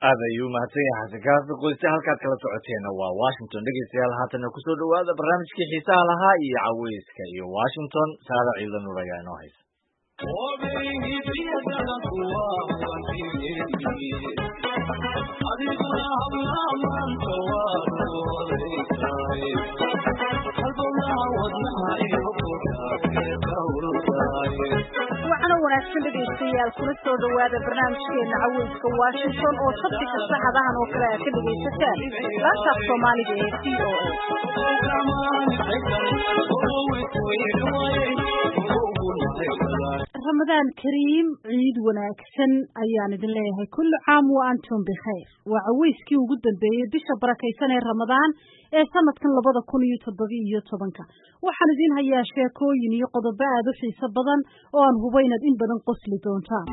aad ayuu mahadsan yahay xasan kaas qoyska halkaad kala socoteena waa Washington dhegeystayaal haatan ku soo dhawaada barnaamijkii xiisaha lahaa iyo caweyska iyo Washington saada ciidan nuur ayaa inoo haysa waxaana wanaagsan dhegeystayaal kula soo dhawaada barnaamijkeena caweyska Washington oo sabti kasta hadahan oo kale ka dhegeysataan laanta Soomaaliga ee Ramadan Kareem ciid wanaagsan ayaan idin leeyahay kullu caam wa antum bikhair waa caweyskii ugu dambeeyay bisha barakeysan ee Ramadan ee sanadkan 2017 waxaan idin hayaa sheekooyin iyo qodobo aad u xiiso badan oo aan hubo inaad in badan qosli doontaan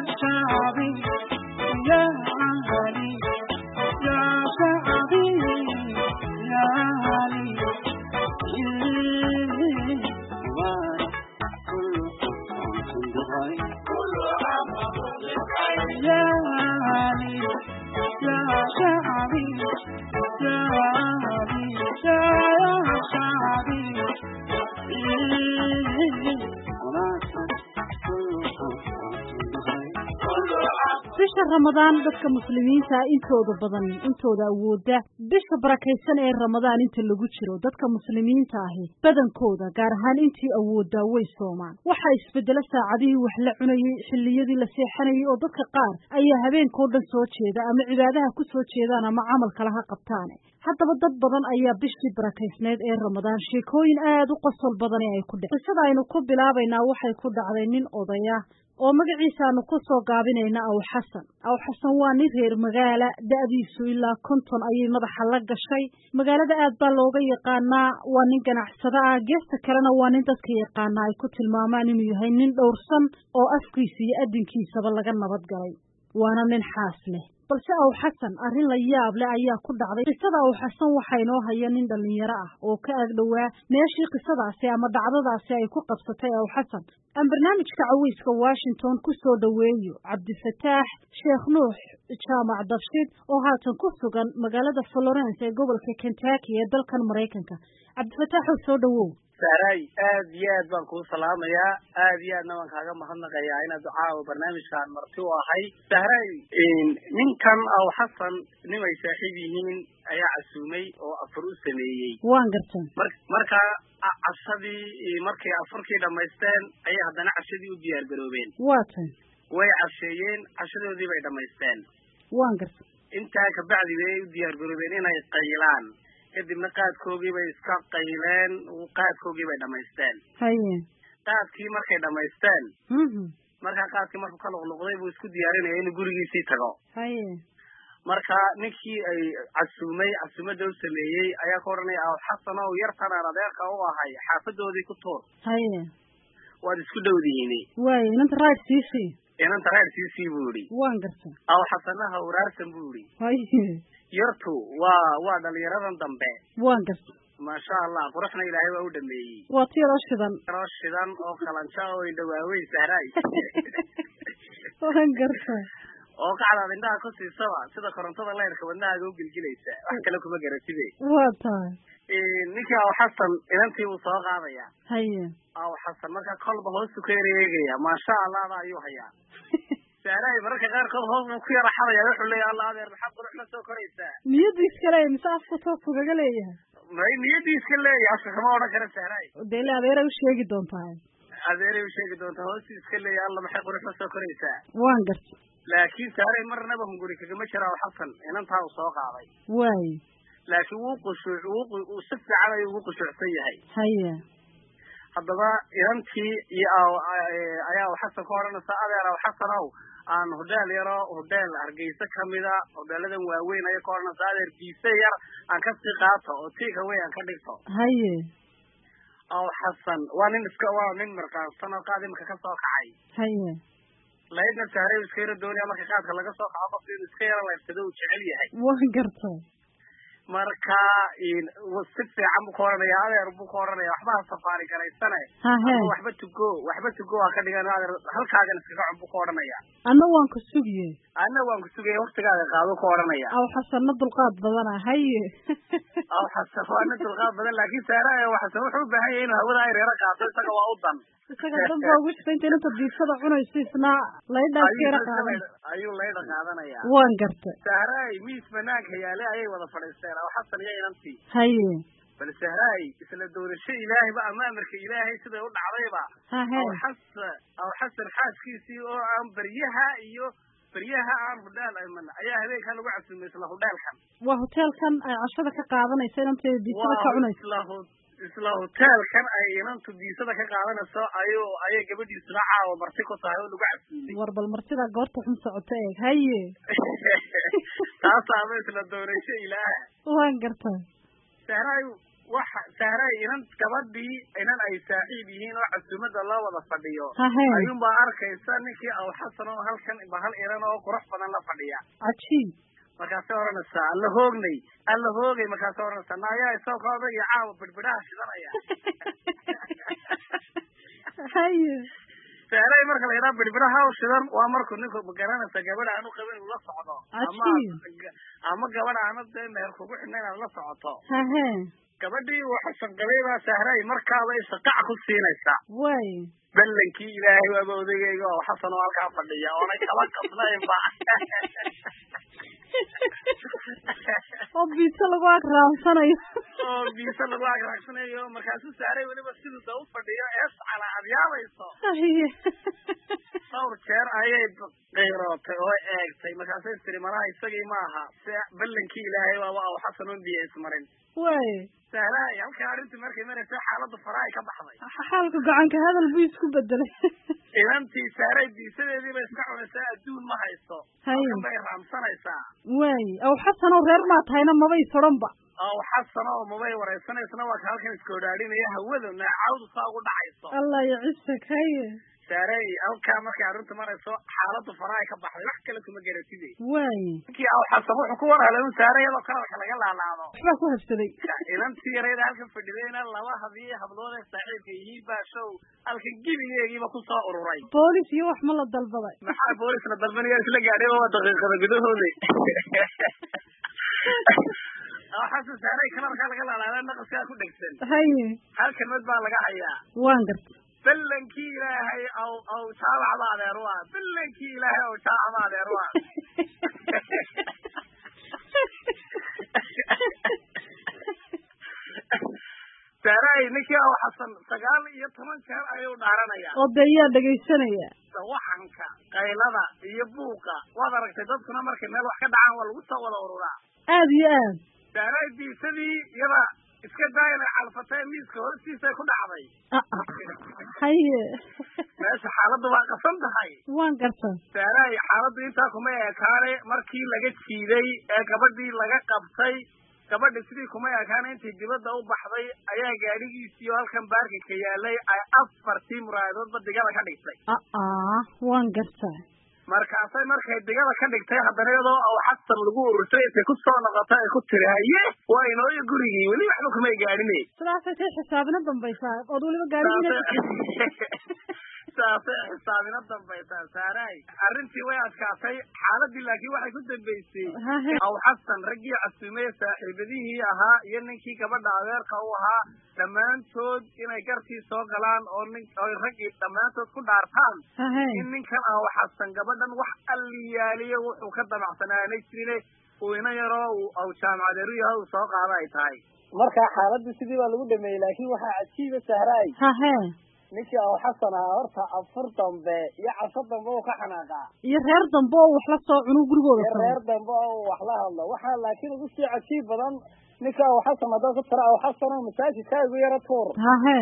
bisha Ramadan dadka muslimiinta intooda awooda bisha barakeysan ee Ramadan inta lagu jiro dadka muslimiinta ahi badankooda gaar ahaan intii awooda way soomaan waxa isbedela saacadihii wax la cunayay xilliyadii la seexanayay oo dadka qaar ayaa habeenkoo dhan soo jeeda ama cibaadaha ku soo jeedaan ama camal kale ha qabtaan haddaba dad badan ayaa bishii barakeysneed ee Ramadan sheekooyin aad u qosol badan ay ku dhacday qisada aynu ku bilaabaynaa waxay ku dhacday nin odaya oo magaciisa aanu ku soo gaabinayna Aw Xasan waa nin reer magaala da'diisu ilaa 50 ayay madaxa la gashay magaalada aad baa looga yaqaanaa waa nin ganacsada ah geesta kalena waa nin dadka yaqaana ay ku tilmaamaan inuu yahay nin dhowrsan oo afkiisa iyo adinkiisaba laga nabad galay waana nin xaas leh balse Aw Xasan arrin la yaab leh ayaa ku dhacday qisada Aw Xasan waxa inoo haya nin dhalinyaro ah oo ka agdhawaa meeshii qisadaasi ama dhacdadaasi ay ku qabsatay Aw Xasan aan barnaamijka caweyska Washington ku soo dhaweeyo Cabdifataax Sheekh Nuux Jaamac Dabshid oo haatan ku sugan magaalada Florence ee gobolka Kentucky ee dalkan Mareykanka Cabdifataax soo dhawow Saray aad iyo aad baan ku salaamayaa aad iyo aadna waan kaaga mahadnaqayaa inaad ducaa barnaamijkan marti u ahay Saray ninkan Aw Xasan nimay saaxiib yihiin ayaa casuumay oo afur u sameeyay waan gartay marka cashadii markay afurkii dhamaysteen ayay haddana cashadii u diyaar garoobeen waatan way casheeyeen cashadoodii bay dhamaysteen waan gartay intaa ka bacdi way u diyaar garoobeen inay qaylaan kadibna qaadkoogii bay iska qayleen qaadkoogii bay dhamaysteen haye qaadkii markay dhamaysteen marka qaadkii markuu ka luqluqday buu isku diyaarinayay inuu gurigiisii tago haye marka ninkii ay casuumada u sameeyey ayaa ka oranaya Aw Xasan oo yartan aan adeerka u ahay xaafadoodii ku tuur haye waad isku dhowdihiin way inta raadsiisi buu yidhi waan gartay Aw Xasanaha waraarsan buu yidhi haye yartu waa dhalinyaradan dambe waan gartay maasha Allah quruxna Ilaahay waa u dhameeyay waa tiro shidan oo qalanca oo indhawaawey Saray waan gartay oo qacda indhaha ku siisaba sida korontada leerka wadnaha u gilgilaysa wax kale kuma garatide waa tahay ninkii Aw Xasan inantii uu soo qaadaya haye Aw Xasan marka kolba hoos u ka eegaya maasha Allah ayuu hayaa Saray marka qaarkood hoos ku yara xalaya wuxuu leeyahay Allah adeer maxaa quruxna soo koraysa niyadiis kale misaafku soo fugaga leeyahay niyadiis kale yaasha kama oran kara Saray deela adeer u sheegi doontaa hoos iska leeyahay Allah maxay quruxna soo koraysa waan gartay laakiin Saray marnaba hunguri kaga jira Aw Xasan inantaa uu soo qaaday way laakiin uu si fiican ayuu ugu qushucsan yahay haye haddaba inantii iyo ayaa Aw Xasan ka oranaysa adeer Aw Xasanow aan hodeel Hargeysa kamida hodeeladan waaweyn ay ka oranaysa adeer biise yar aan ka sii qaato oo tiiga weyn aan ka dhigto haye Aw Xasan waa nin marqaansan oo qaadimka ka soo kacay haye laydna Saray iska yara doonaya marka qaadka laga soo kaco qofkii iska yara leeftado uu jecel yahay waan gartay marka si fiican buu ka oranaya adeer buu ka oranaya waxba safaari garaysane waxba tugo ka dhigan adeer halkaagan iskaga cun buu ka oranaya anna waan ku sugiyay waqtigaaga qaado ka oranaya aw xasanna dulqaad badan haye aw xasanna dulqaad badan laakiin saara waxa wuxuu u baahan yahay inuu hawada ay reera qaato isaga waa u dan isaga damba ugu shaqeynta inta diisada cunayso isna laydhaaskeera qaadan ayuu layda qaadanaya waan gartay saaray miis banaanka yaale ayay wada fadhiisteen aw xasan iyo inantii haye bal saaray isla doorasho ilaahay ba amarka ilaahay sida u dhacdayba aw xasan xaaskiisii oo aan baryaha aan hudhaal ayman ayaa habeenka lagu casuumay isla hudhaalkan waa hotelkan ay cashada ka qaadanayso inantii diisada ka cunayso isla hotelkan ay inantu diisada ka qaadanayso ayay gabadhiisuna caawa marti ku tahay oo lagu casuumay war bal martida goorta xun socoto eeg haye taasaaba isla doorasho ilaaha waan gartay sahray gabadhii inan ay saaxiib yihiin oo casuumada loo wada fadhiyo ayuunbaa arkaysa ninkii aw xasan oo halkan bahal iran oo qurux badan la fadhiya cajiib markaasay oranaysaa alla hoogay markaasay oranaysaa naayaa isagooda iyo caawa bidhbidhaha shidanaya haye sahray marka la yidhaha bidhbidhaha shidan waa markuu ninku magaranaysa gabadha aanu qabin uu la socdo ama gabadha aana dee meher kugu xidhna inaad la socoto gabadhii uu xasan qabay baa sahray markaaba isaqac ku siinaysa way ballankii ilaahay waaba odagayga oo xasan oo halkaa fadhiya oonay kaba qasnaynba oo biisa lagu agraansanayo markaasuu sahray weliba siduu da u fadhiyo eescala aad yaabayso dhowr jeer ayay qayrootay oo eegtay markaasay tiri malaha isagii maaha ballankii ilaahay waaba aw xasan oon biyo ismarin way sahray halkaa arrintii markay maraysa xaaladda faraha ka baxday xaalka gacanka hadal buu isku bedelay inantii sahray diisadeediiba iska cunaysaa adduun ma haysto halkan bay raamsanaysaa way aw xasan oo reer maa tahayna mabay soranba aw xasan oo mabay wareysanaysna waa ka halkan iska odhaadhinaya hawada naacawdu saa ugu dhacayso allah yacisag haye sahray halkaa markay arrinta marayso xaaladda faraha ka baxday wax kale kuma garatide way ninkii aw xasan wuxuu ku warhalay un sahray iyadoo kalalka laga laalaado waxbaa ku habsaday inantii yarayda halkan fadhidayna laba hablood ee saaxiibka yihiin baa show halkan gebigeegiiba ku soo ururay boolis iyo wax ma la dalbaday maxaa boolis la dalbanaya isla gaadhayba waa daqiiqada gudahooda xasan sahray kalalkaa laga laalaada naqaskaa ku dhegsan haye halkan mid baa laga hayaa waan gartay ballankii ilaahay aw jaamacba adeer waa ballankii ilaahay aw jaamacba adeer waa sahray ninkii aw xasan 19 jeer ayuu dhaaranaya oo dayaa dhegaysanaya waxanka qaylada iyo buuqa waad aragtay dadkuna markay meel wax ka dhacaan waa lagu soo wada ururaa aad iyo aad sahray diisadii iyada iska daayana calfatay miiska hoostiisa ku dhacday haye meesha xaaladdu waa qasan tahay waan gartay sahray xaaladdu intaa kuma ekaane markii laga jiiday ee gabadhii laga qabtay gabadhi sidii kuma ekaane intii dibadda u baxday ayaa gaadhigiisii oo halkan baarkinka yaalay ay 4 muraayadoodba digada ka dhigtay waan gartay markaasay markay digada ka dhigtay haddana iyadoo aw xasan lagu ururtay intay ku soo noqotay ay ku tiri haye waa inooyo gurigii weli waxba kumay gaadhine sidaasay say xisaabina dambaysaa ood weliba gaadhigiina saasay xisaabina dambaysaa sahray arrintii way adkaatay xaaladii laakiin waxay ku dambaysay aw xasan raggii casuumay saaxiibadihii ahaa iyo ninkii gabadha adeerka u ahaa dhammaantood inay gartii soo galaan oo raggii dhammaantood ku dhaartaan in ninkan aw xasan gabadhan wax alliyaaliyo wuxuu ka damacsanaanay jirine uu ina yaroo aw jaamacadeeru yaha uu soo qaada ay tahay marka xaaladii sidii baa lagu dhameeyey laakiin waxaa cajiiba sahray ninkii aw xasan ahaa horta afur dambe iyo casho dambe uu ka xanaaqaa iyo reer dambe oo wax la soo cuno gurigooda reer dambe oo wax la hadlo waxaa laakiin ugu sii cajiib badan ninka aw xasan haddaad ku tira aw xasan oo masaajidka igu yara tuur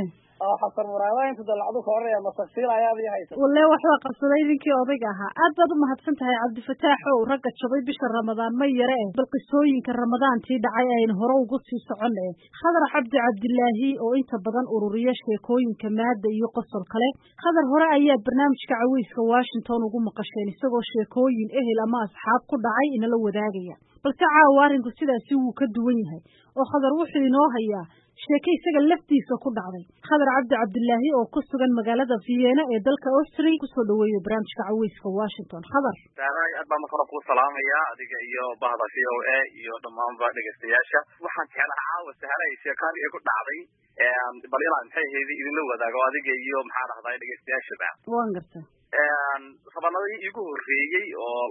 xasan muraada inta dalacdu ka horreeya masaqsiil ayaad ii haysa walle waxbaa qabsaday ninkii odayga ahaa aad baad u mahadsan tahay cabdifataax ow ragga jabay bisha ramadaan ma yare bal qisooyinka ramadaantii dhacay aynu hore ugu sii soconne khadar cabdilaahi oo inta badan ururiya sheekooyinka maada iyo qosol kale khadar hore ayaad barnaamijka caweyska Washington ugu maqasheen isagoo sheekooyin ehel ama asxaab ku dhacay inala wadaagaya balse caawa arrinku sidaasi wuu ka duwan yahay oo khadar wuxuu inoo hayaa sheeko isaga laftiisa ku dhacday khadar cabdilaahi oo ku sugan magaalada Vienna ee dalka Austria kusoo dhaweeyo barnaamijka caweyska Washington khadar aad baan marka ku salaamaya adiga iyo bahda VOA iyo dhammaanba dhageystayaasha waxaan jeclahay caawa sahalay sheekadii ku dhacday bal ilaa maxay heedi idinla wadaago adiga iyo maxaa dhahday dhageystayaasha waan gartaa sabanadii igu horreeyay oo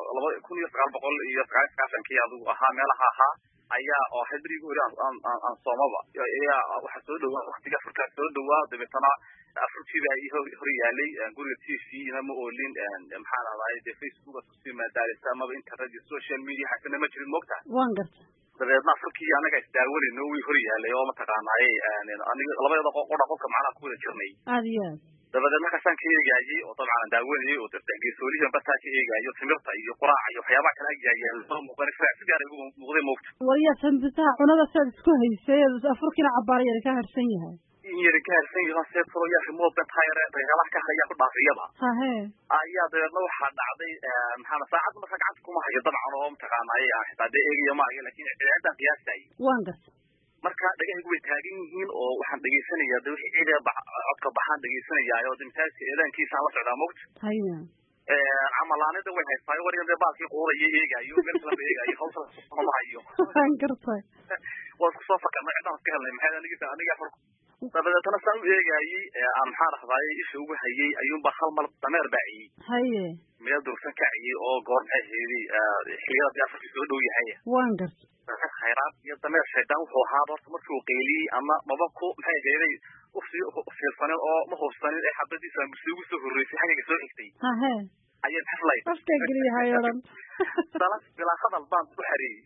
1990 adigu ahaa meelaha ahaa ayaa oo hadrigu aan soomaba ayaa waxa soo dhawaa waqtiga furka soo dhawaa dabeetana afurtiba ay hor yaalay guriga TV inama oolin maxaa dhahday Facebook si maadaalisa ama internet social media xataa ma jirin moogta waan gartaa dabeetna afurkii anaga isdaawalino way hor yaalay oo ma taqaanay aniga labada qofka macnaha ku wada jirnay aad iyo dabadeed markaasaan ka eegayay oo dabcan daawanayay oo geesoolihiin bataa ka eegayo timirta iyo quraaca iyo waxyaabaha kale agyaayeen loo muuqan si gaar igu muuqday moogta wariya sanbitaha cunada saad isku haysay afurkiina cabaar yar ka harsan yahay in yar ka harsan yahay seed soo yaa remote tayre dagalaha ka haya ku dhaafiyaba ayaa dabeedna waxaa dhacday maxaa saacad marka gacanta kuma hayo dabcan oo mtaqaanay xitaa eegayo ma hayo laakiin ciidan qiyaastay waan gartaa marka dhagahaygu way taagan yihiin oo waxaan dhageysanayaa dadka ciidda codka baxaan dhageysanayaa oo dimtaasi eedankiisa la socdaa moogta hayna amalaanada way haystaa wariyada baalkii qooraya eegayo meel kale eegayo hawsa ma hayo waan gartaa waa ku soo fakarnay cidaan ka helnay maxay aniga farko dabadeetana saan u eegayay aan maxaa dhahday isha ugu hayay ayuunba hal mar dameer baaciyey haye meel dursan kaciyey oo goor maxay heeday xiliyada afarkii soo dhow yahay waan gartaa khayraad iyo dameer shaydaan wuxuu ahaa horta markuu qeyliyey ama mababku maxay heeday u fiirsanin oo ma hubsanin ee xabadiisa ugu soo horreysay xagga soo xigtay ayay xaslay afka geliyahay oran dalas bilaa hadal baan ku xareeyay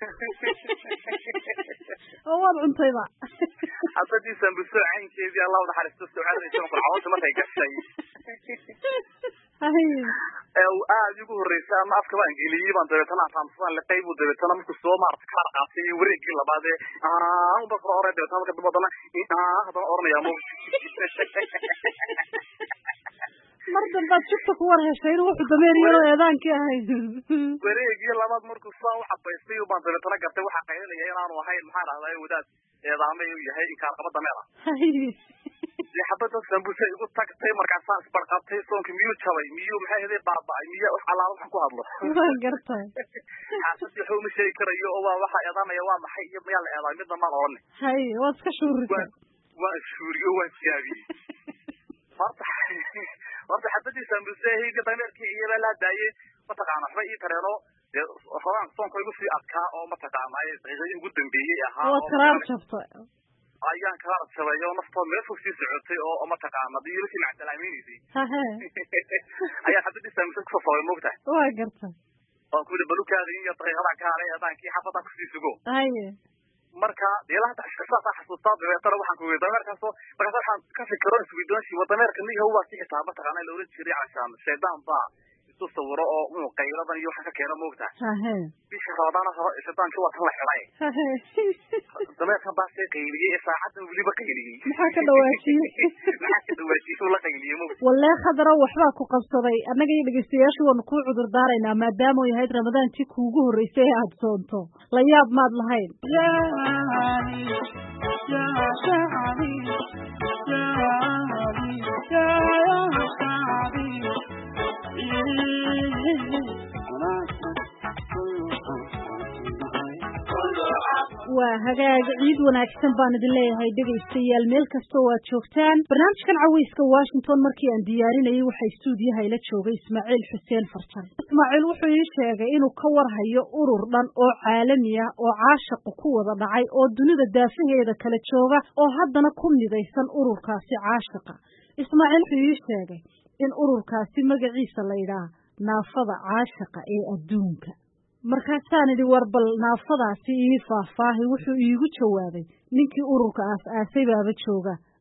oo waad cuntayba xabadiisa busoo caynkeedii Allah wada xariisto suucaadaysa qurxoonta markay gashay aad ugu horreysay ama afka baan geliyay baan dabeetana fahamsan la qayb u dabeetana markuu soo maartay kala qaatay wareegii labaad ee uba soo hore dabeetana marka dambadana hadan oranaya mo mar dambaad jubta ku war heshay inuu wuxuu dameeriyay eedaankii ahayd wareegii labaad markuu soo xabaystay baan dabeetana gartay waxa qaylinaya inaanu ahayn maxaa dhahday wadaad eedaamay uu yahay in kaar qaba dameera xabada sambusa igu tagtay markaasaan isbarqabtay soonka miyuu jabay miyuu maxay haday baaba'ay miya wax alaabo wax ku hadlo waan gartay xasadii wuxuu ma sheegi karayo oo waa waxa eedaanaya waa maxay iyo miyaa la eedaa midna ma oran hay waad iska shuurisay waa shuuriyo waa jaabiyey horta xabadii sambusa hayga dameerkii iyo la daayay mataqaana waxba ii tareeno rabaan soonka igu sii adkaa oo mataqaanay daqiiqadii ugu dambeeyay ahaa oo karaar jabtay ayaan kala sabayo nafto meel fog sii socotay oo mataqaana diirkii macdalaameynayay ayaa xabadii sambusa ku soo moogtay waa gartay oo ku balukaada iyo daqiiqada kaale adaankii xabada ku sii sugo haye marka deelaha shaqada xasuustaa dabeetana waxaan ku weydiiyay dameerkaas waxaan ka fikiro isweydiinayay dameerka niga waa si xitaa mataqaana la oran jiray cashaan shaydaan baa isu sawiro oo uu qayladan iyo waxa ka keena moogta bisha ramadana shaydaan ku wada la xilay dameerka baa si qayliyay saacadan waliba qayliyay maxaa ka dhawaajiyay la qayliyay moogta wallahi khadaro waxba ku qabsaday annaga iyo dhageystayaashu waan ku cudur daaraynaa maadaama ay yahay ramadaantii kuugu horeysay aad soonto la yaab maad lahayn waa hagaag ciid wanaagsan baan idin leeyahay dhegaystayaal meel kasta oo aad joogtaan barnaamijkan caweyska Washington markii aan diyaarinayay waxa stuudiyaha ila joogay Ismaaciil Xuseen Farjan Ismaaciil wuxuu ii sheegay inuu ka warhayo urur dhan oo caalami ah oo caashaq ku wada dhacay oo dunida daafaheeda kala jooga oo haddana ku midaysan ururkaasi caashaqa Ismaaciil wuxuu ii sheegay in ururkaasi magaciisa la yiraahdo naafada caashaqa ee adduunka markaasaan idhi warbal naafadaasi ii faahfaahay wuxuu iigu jawaabay ninkii ururka aas-aasay baaba jooga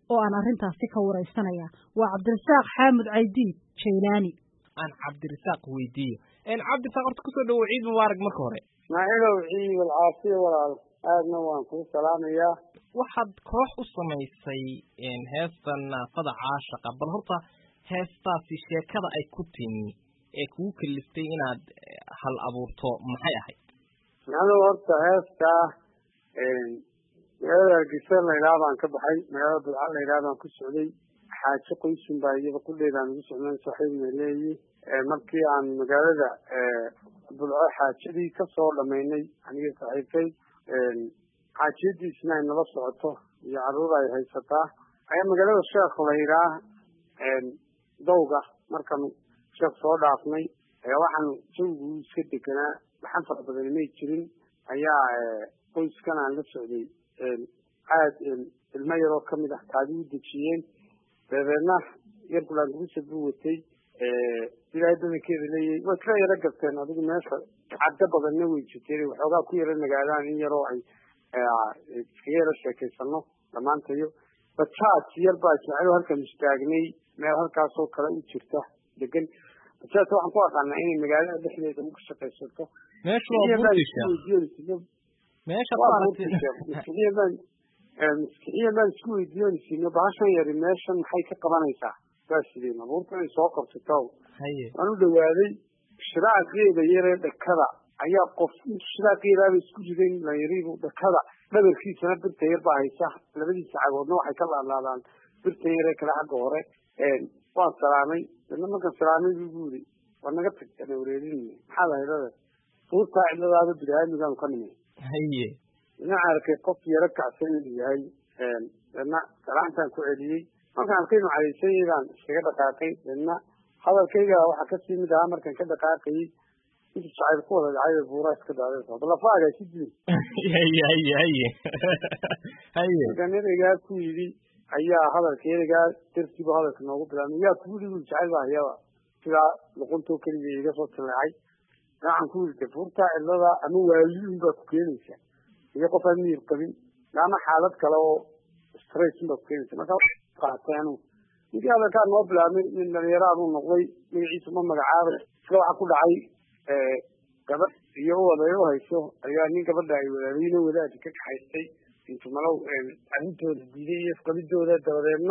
oo aan arrintaasi ka wareysanaya waa Cabdirasaaq Xaamud Caydiid Jeylaani. aan Cabdirasaaq weydiiyo Cabdirasaaq horta kusoo dhawo ciid mubaarak marka hore. maacidow ciid walcaafiya walaal aadna waan kuu salaamayaa. waxaad koox u samaysay heestan naafada caashaqa bal horta heestaasi sheekada ay ku timi ee kugu kaliftay inaad hal abuurto maxay ahayd? maxaa horta heesta magaalada Hargeysa la yiraahdo baan ka baxay, magaalada Bulca la yiraahdo baan ku socday, xaajo qoysin baa iyada ku dheedaan ugu socnaan saaxiibna leeyahay. markii aan magaalada Bulca xaajadii ka soo dhameynay aniga saaxiibtay xaajadiisna ay nala socoto iyo caruur ay haysataa ayaa magaalada Sheekh la yiraahdo dawga markaan sheekh soo dhaafnay ayaa waxaan joogu iska deganaa waxaan fara badan ma jirin ayaa qoyskan aan la socday aad ilmo yaroo kamid ah taadi u dejiyeen dabeedna yar kulaan gurisa buu watay ilaahay badankeeda leeyahay way ka yara garteen adigu meesha cadda badanna way jirteen waxoogaa ku yara nagaadaan in yaroo ay iska yara sheekaysano dhammaantayo bajaaj yar baa jecel halkan istaagnay meel halkaasoo kale u jirta degan bajaajta waxaan ku aqaanaa inay magaalada dhexdeeda uga shaqaysato miskixiyan baan isku weydiiyonsiino bahashan yari meeshan maxay ka qabanaysaa waa sidee abuurta inay soo qabsato waan u dhawaaday shiraaqeeda yaree dhakada ayaa qof shiraaqeedaaba isku riday layaribu dhakada dhabarkiisana birta yar baa haysa labadiisa cagoodna waxay ka laalaadaan birta yaree kale xagga hore waan salaamay dadna markaan salaamay buu yiri waa naga tagtana wareerin maxaa lahayd suurta ciladaada bidaaamigaan ka nimay ina arkay qof yara kacsan yahay dadna salaantaan ku celiyey markaan arkay inuu cadaysaydan iskaga dhaqaaqay dadna hadalkayga waxaa kasii mid ahaa markaan ka dhaqaaqayay inta shacayb ku wada dhacay buuraa iska dhacday balafaaga si diin markaan ereygaa ku yidhi ayaa hadalka ereygaa dartiiba hadalka noogu bilaabmay yaa kugu dhigu jacayl baa hayaba sidaa luquntoo keliya iga soo tileecay waxaan ku yidhi buurtaa cilada ama waaliin baa ku keenaysa iyo qof aan miyir qabin ama xaalad kale oo stress baa ku keenaysa markaa qaatay anu ninkii hadalkaa noo bilaabmay nin dhalinyaro anuu noqday magaciisa ma magacaabay isla waxaa ku dhacay gabadh iyo wadayo hayso ayaa nin gabadha ay walaaliyiin wadaadi ka kaxaystay intumalow arrintooda diiday iyo isqabidooda dabadeedna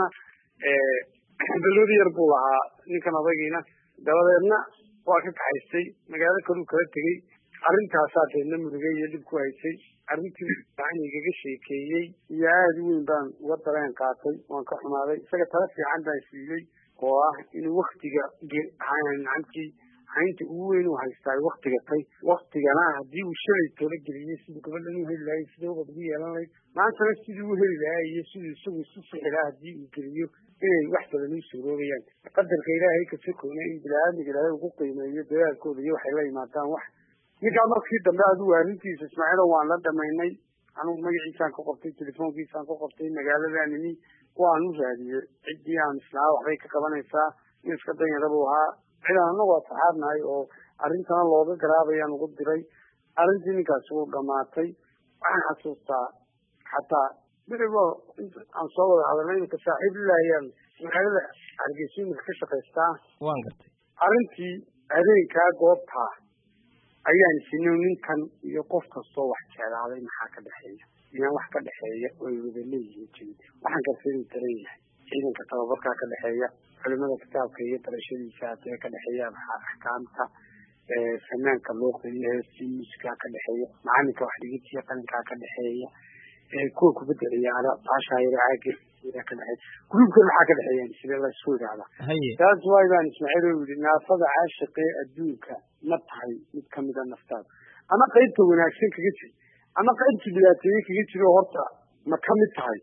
beloodi yar buu lahaa ninkan odaygiina dabadeedna waa ka kaxaystay magaalo kaluu kala tegey arrintaasaa deedna murugay iyo dhib ku haysay arrintii in igaga sheekeeyey iyo aada u weyn baan uga dareen qaatay waan ka xumaaday isaga tala fiican baan siiyey oo ah inuu waktiga gacantii haynta ugu weyn uu haystaa waktiga tay waktigana haddii uu shalay toola geliyey siduu gabadhan u heli lahay sidii ubad ugu yeelan lahayd maantana sidii u heli lahaa iyo siduu isagu isu sixi lahaa haddii uu geliyo inay wax badan u suuroobayaan qadarka ilaahay ka sokoona in bini-aadmiga ilaahay ugu qiimeeyo dadaalkooda iyo waxay la yimaadaan wax ninkaa markii dambe adigu arrintiisa ismaaciilo waan la dhamaynay anugu magaciisaan ka qortay telefoonkiisaan ka qortay magaaladaa nimi waan u raadiyey ciddii aan islaa waxbay ka qabanaysaa in iska danyara buu ahaa cidaan anagu asxaabnahay oo arrintana looga garaabayaan ugu diray arrintii ninkaasi wuu dhamaatay waxaan xasuustaa xataa berigo aan soo wada hadalnay imika saaxiib ilaahayaan magaalada Hargeysa imika ka shaqaystaa waan gartay arrintii habeenkaa goobtaa ayaan sinay ninkan iyo qof kastoo wax jeclaaday maxaa ka dhexeeya inaan wax ka dhexeeya oo ay wada leeyihiin jirin waxaan gartay daran yahay ciidanka tababarkaa ka dhexeeya culimada kitaabka iyo barashadiisa hadee ka dhexeeya axkaamta fanaanka luuqda iyo heesiiskaa ka dhexeeya macalinka wax dhigidsiya qalinkaa ka dhexeeya kuwa kubadda ciyaara baashaa yara caaga ka dhexeeya gurubka maxaa ka dhexeeya sidee la isku yidhaahdaa taas waay baan ismaaciil oo yidhi naafada caashiqee adduunka ma tahay mid kamida naftaada ama qaybta wanaagsan kaga jir ama qaybta dhibaateeye kaga jiro horta ma kamid tahay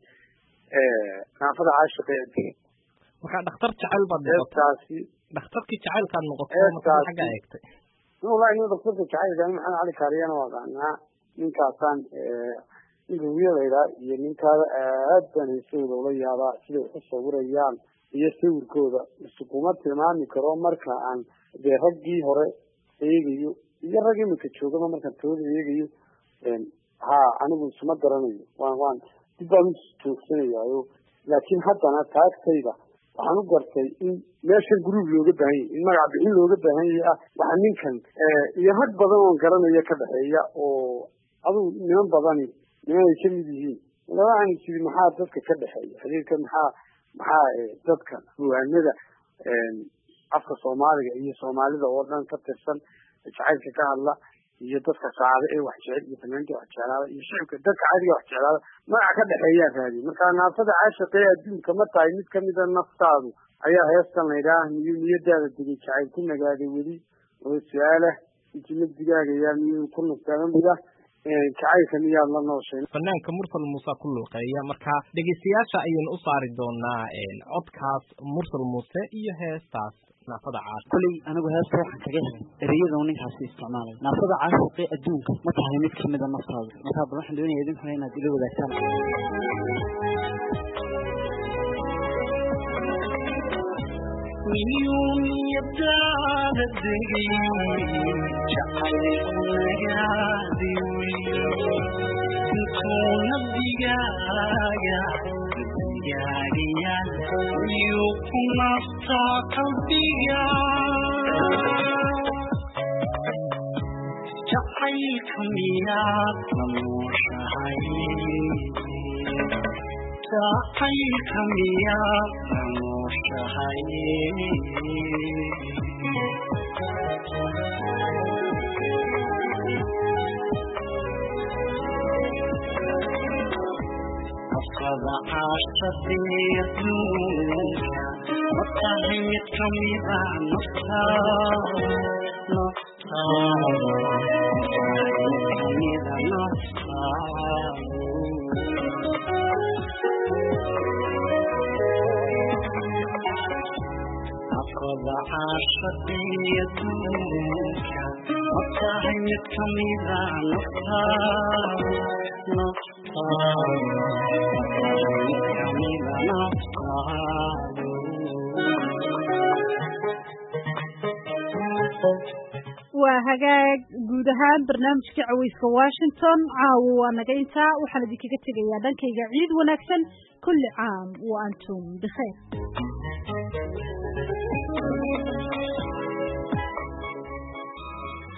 naafada caashiqee adduunka markaa dhakhtar jacayl baad noqotay dhakhtarkii jacaylkaad noqotay markaa xagga eegtay wallahi nin dhakhtarka jacaylka maxamed cali kaariyana waa qaanaa ninkaasaan ninka wiilayda iyo ninkaada aad baan heesahooda ula yaabaa siday u sawirayaan iyo sawirkooda iskuma tilmaami karo marka aan dee raggii hore eegayo iyo rag imika joogaba markaan tooda eegayo anigu isuma garanayo waan dib baan u joogsanayaayo laakiin haddana taagtayda waxaan u gartay in meeshan group looga baahan yahay in magac bixin looga baahan yahay waxa ninkan iyo rag badan oo garanaya ka dhaxeeya oo aduu niman badani nimanay ka mid yihiin labaan sidii maxaa dadka ka dhaxeeya xiriirka maxaa dadka ruwaanada afka Soomaaliga iyo Soomaalida oo dhan ka tirsan jacaylka ka hadla iyo dadka saacada ee wax jecel iyo fanaanka wax jecelaada iyo shacabka dadka caadiga wax jecelaada magac ka dhaxeeya raadi marka naafada caashiqay adduunka ma tahay mid kamid ah naftaadu ayaa heestan leedahay niyadaada digay jacayl ku nagaaday weli oo su'aala intii digaaga yaa miyuu ku naftaan mida jacaylka miyaa la nooshay fanaanka Mursal Muuse ku luuqeeya marka dhageystayaasha ayaan u saari doonaa codkaas Mursal Muuse iyo heestaas naafada caashiq kulli anigu heesta waxaan kaga helay ereyada uu ninkaasi isticmaalay naafada caashiqay adduunka ma tahay mid kamid ah naftaadu marka waxaan doonayaa idin xulay inaad ila wadaagtaan مليون يبدأ الدقيق جعلك نجادي نكون الدقايا الدقايا ويكون الطاقة الدقايا جعلك مياه نموشهاي جعلك مياه أفضل عاشقي يدوك وطهيت كميبا نختار كميبا نختار أفضل عاشقي يدوك وطهيت كميبا نختار waa hagaag guud ahaan barnaamijka cawayska Washington caawa waa naga intaa waxaan idinkaga tegayaa dhankayga ciid wanaagsan kulli caam wa antum bikhair